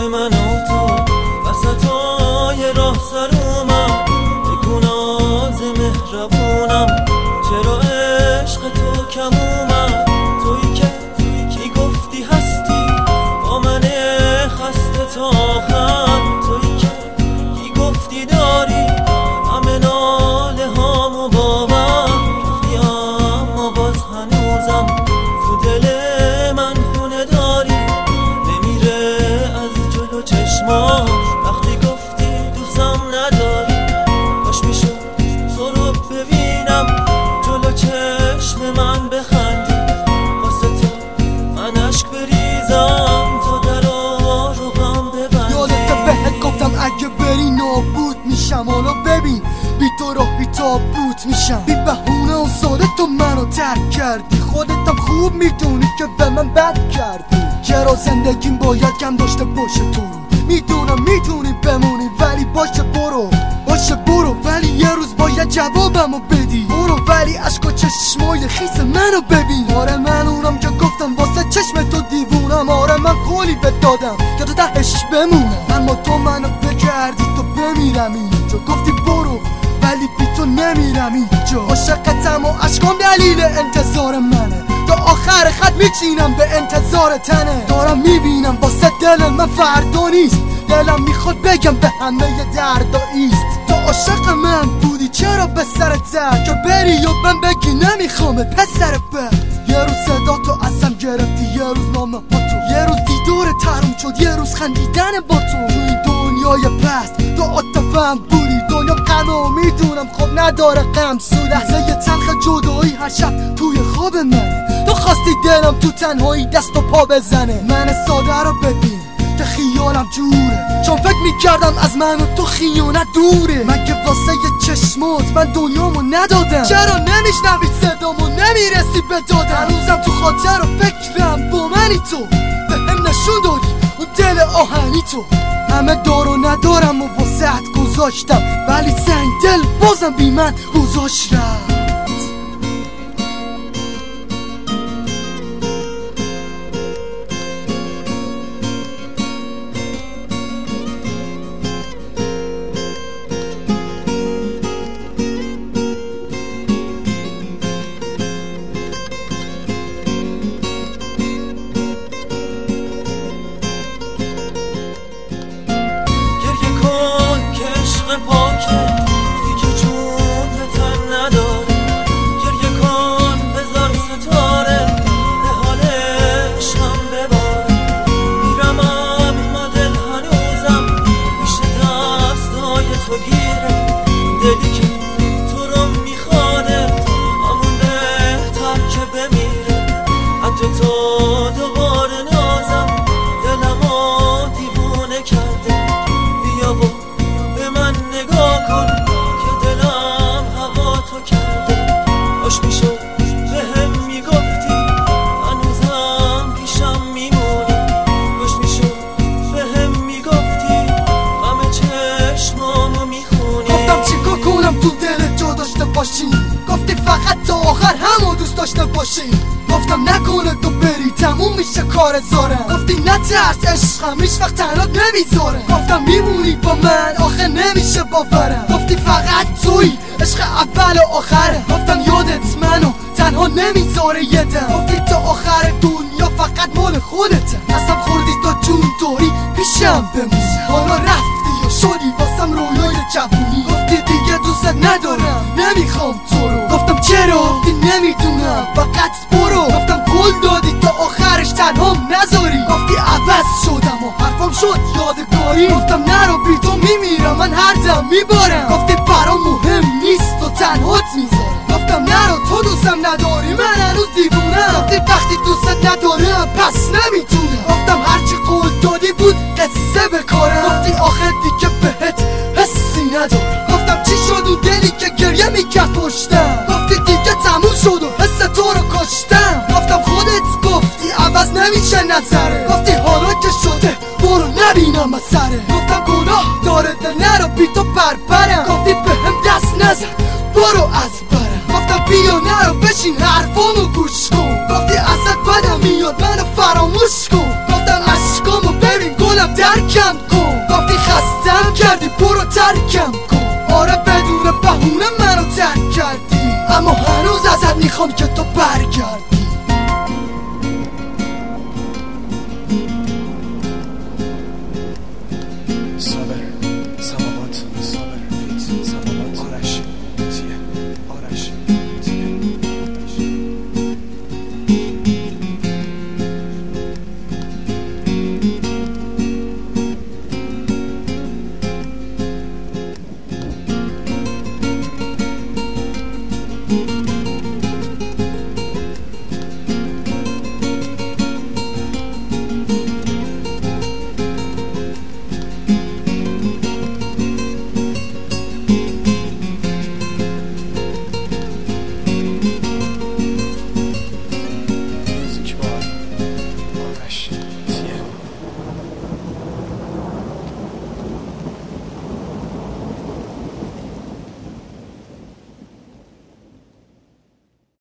من و تو وسطای راه سر اومد بگو ناز مهربونم چرا عشق تو کم اومد تویی که کی گفتی هستی با من خسته تا آخر تویی که کی گفتی داری همه ناله هامو باور رفتی اما باز هنوزم تو دل من خونه داری نمیره از جلو چشمات وقتی گفتی دوستم نداری کاش میشد تو رو ببینم جلو چشم من بخندی واسه تو من عشق بریزم تو در رو غم ببندی یادت بهت گفتم اگه بری نابود میشم حالا ببین بی تو راه بی تابوت میشم بی بهونه و ساده تو منو ترک کردی خودتم خوب میدونی که به من بد کردی چرا زندگیم باید کم داشته باشه تو رو میدونم میتونی بمونی ولی باشه برو ولی یه روز باید جوابمو بدی برو ولی عشق و چشمای خیس منو ببین آره من اونم که گفتم واسه چشم تو دیوونم آره من قولی بهت دادم که تو تهش بمونم اما تو منو بکردی تو بمیرم اینجا گفتی برو ولی بی تو نمیرم اینجا عاشقتم و عشقام دلیل انتظار منه تا آخر خط میچینم به انتظار تنه دارم میبینم واسه دل من فردا نیست دلم میخواد بگم به همه دردا ایست تو عاشق من بودی چرا به سرت زد که بری و من بگی نمیخوامه پسر بد یه روز صدا تو ازم گرفتی یه روز نامه ها تو یه روز دیدار ترم شد یه روز خندیدن با تو توی دنیای پست تو عاطفه‌ام بودی دنیا غمو میدونم خب نداره غم سو لحظه تلخ جدایی هر شب توی خواب منه تو خواستی دلم تو تنهایی دست و پا بزنه من ساده رو ببین که خیالم جوره چون فکر میکردم از من و تو خیانت دوره مگه واسه یه چشمات من دنیامو ندادم چرا نمیشنوید صدامو نمیرسی به دادم هنوزم تو خاطر و فکرم با منی تو به هم نشون دادی اون دل آهنی تو همه دار و ندارم و واسهت گذاشتم ولی سنگ دل بازم بی من گذاشت رفت پاکه دیگه جون به تن نداره گریه کن بذار ستاره به حال عشقم بباره میرم اما دل هنوزم پیش دستای تو گیره دلی که تو رو میخوانه همون بهتر که بمیره حتی تو دوباره نازم دلمو دیوونه کرده بیا و به من نگاه کن که دلم هوا تو کرده کاش میشد به هم میگفتی هنوزم پیشم میمونی کاش میشد به هم میگفتی همه چشمامو میخونی گفتم چیکار کنم تو دل جا داشته باشی گفتی فقط تا آخر همو دوست داشته باشی گفتم نکنه تو بری تموم میشه کار زارم گفتی نترس عشقم هیچ وقت تنها نمیذاره گفتم میمونی با من آخه نمیشه باورم گفتی فقط توی عشق اول و آخره گفتم یادت منو تنها نمیذاره یه دم گفتی تا آخر دنیا فقط مال خودته اصلا خوردی تا جون داری پیشم بمونی حالا رفتی و شدی واسم رویای جوونی گفتی دیگه دوست ندارم نمیخوام تو رو گفتم چرا گفتی نمیدونم فقط برو گفتم قول دادی تا آخرش تنها نذاری گفتی عوض شدم و حرفم شد یادگاری گفتم نرو بی تو میمیرم من هر دم میبارم گفتی برام مهم نیست و تنهات میذارم گفتم نرو تو دوستم نداری من هنوز دیوونم گفتی وقتی دوست ندارم پس نمیتونم گفتم هرچی قول دادی بود قصه بکارم گفتی آخه دیگه بهت حسی ندارم گفتم چی شد اون دلی که گریه میکرد پشتم گفتی دیگه تموم شد و حس تو رو کشتم گفتم خودت گفتی عوض نمیشه نظره گفتی حالا که شده برو نبینم از سره گفتم گناه داره دل نرو بی تو بربرم گفتی به هم دست نزن برو از برم گفتم بیا نرو بشین حرفامو گوش کن گفتی ازت بدم میاد منو فراموش کن گفتم عشقامو ببین گلم درکم میخوام که تو برگردی.